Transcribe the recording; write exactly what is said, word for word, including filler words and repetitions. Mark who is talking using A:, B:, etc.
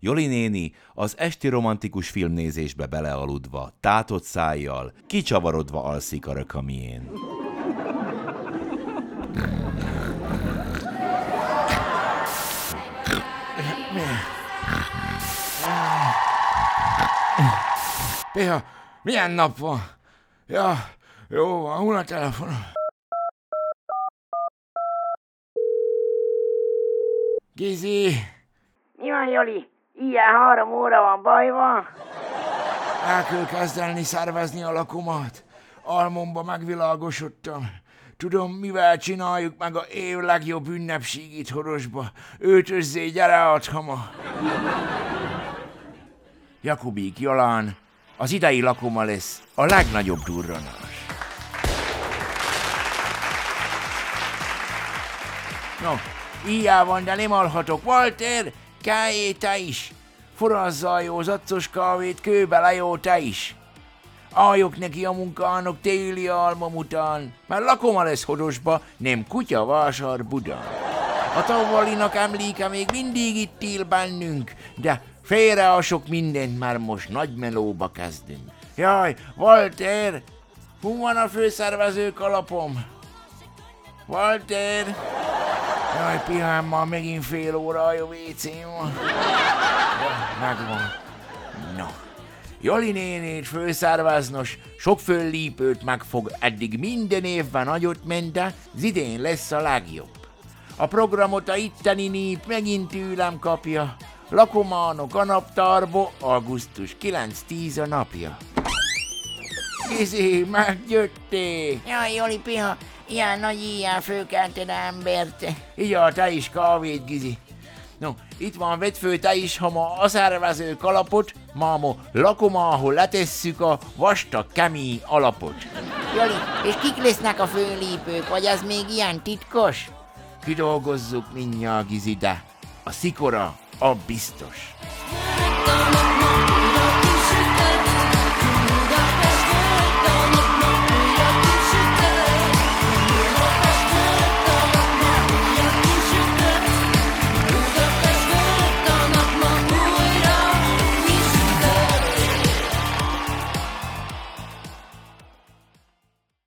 A: Joli néni az esti romantikus filmnézésbe belealudva, tátott szájjal, kicsavarodva alszik a rökamién.
B: Piha, milyen nap van? Ja, jó van, hol a telefonom? Gizi!
C: Mi van, Joli? Ilyen három óra van, baj van?
B: El kell kezdeni szervezni a lakomat. Álmomba megvilágosodtam. Tudom, mivel csináljuk meg a év legjobb ünnepségét Horosba. Öltözzé, gyere át hama! Jakubik, Jolán, az idei lakoma lesz a legnagyobb durranás. No, íjjá van, de nem alhatok. Walter, kájé te is! Forrazzál jó zaccos kávét, kőbe le jó te is! Álljok neki a munkának téli álmom után, mert lakoma lesz Horosba, nem kutya vásár Budán. A tavalyinak emléke még mindig itt él bennünk, de félre a sok mindent, már most nagy melóba kezdünk. Jaj, Walter, hol van a főszervező kalapom? Walter! Jaj, pihám, már megint fél óra a vécém van. Megvan. No. Joli nénét főszerveznos, sok föllépőt megfog, eddig minden évben nagyot ment, de az idén lesz a legjobb. A programot a itteni nép megint tőlem kapja. Lakománok a naptárba, augusztus kilenc-tíz a napja. Gizi, megjöttél!
C: Jaj, Joli, piha, ilyen nagy íjjel fölkelted embert.
B: Igyál te is kávét, Gizi. No, itt van, vedd föl te is, ha ma a szervező kalapot, mámo lakomához letesszük a vastag, kemény alapot.
C: Joli, és kik lesznek a főlépők, vagy ez még ilyen titkos?
B: Kidolgozzuk mindjárt, Gizi, de a szikora a biztos.